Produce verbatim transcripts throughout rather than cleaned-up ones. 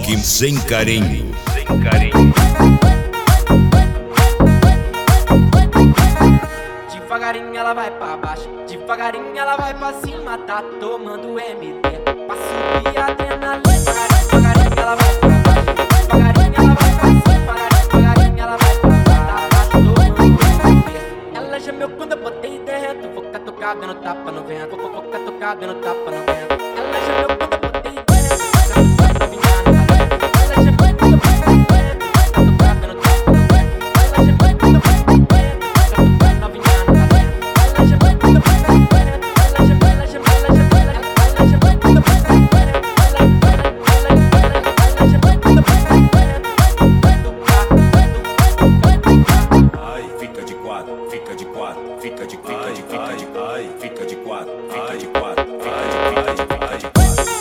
Toque sem carinho. Sem carinho. Devagarinho ela vai pra baixo, devagarinho ela vai pra cima, tá tomando M D pra subir a adrenalina. Devagarinho ela vai pra baixo, devagarinho ela vai pra cima, devagarinho ela vai pra baixo, tá tomando M D. Ela gemeu quando eu botei dentro, vou catucar dando tapa no vento, vou catucar dando tapa no vento. Ela gemeu quando eu botei dentro, vou catucar novinha no talento. Ela gemeu quando eu botei dentro, vou catucar dando tapa no vento. Ela gemeu quando eu botei dentro, vou catucar novinha no talento. Ela gemeu quando eu botei dentro, ela gemeu, ela gemeu, ela gemeu, ela gemeu quando eu botei dentro, ela gemeu quando eu botei dentro. Ai, fica de quatro, fica de quatro, fica de fica de fica de ai, fica de quatro, fica de quatro, fica de fica de fica de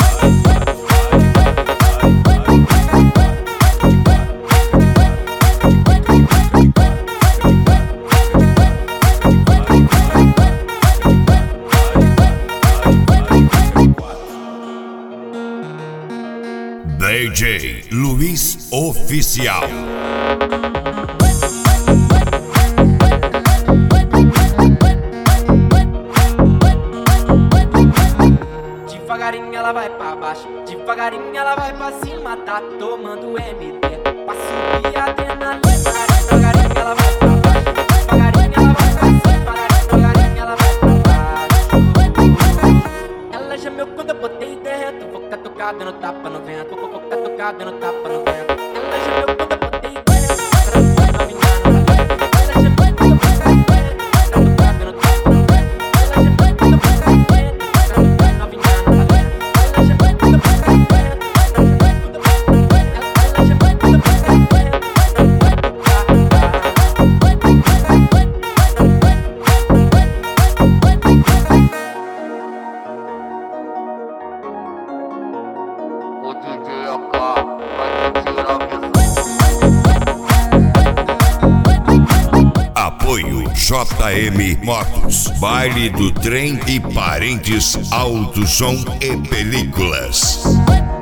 D J Luiz Oficial. Devagarinho ela vai pra baixo, devagarinho ela vai pra cima, tá tomando M D pra subir a adrenalina. Devagarinho ela vai pra baixo, devagarinho ela vai pra cima, devagarinho ela vai pra baixo. Ela gemeu quando eu botei dentro, vou catucar dando tapa no vento, vou catucar dando tapa no vento. Ela gemeu quando eu botei dentro, catucar novinha no talento. Ela gemeu quando eu botei dentro, catucar dando tapa no vento. Ela gemeu quando eu botei dentro, catucar novinha no talento. Ela gemeu quando eu botei dentro, ela gemeu quando eu botei dentro, ela gemeu quando eu botei dentro. O D J A K vai tirar a visão. Apoio J M Motos, Baile do Trem e Parentes Auto Som e Películas.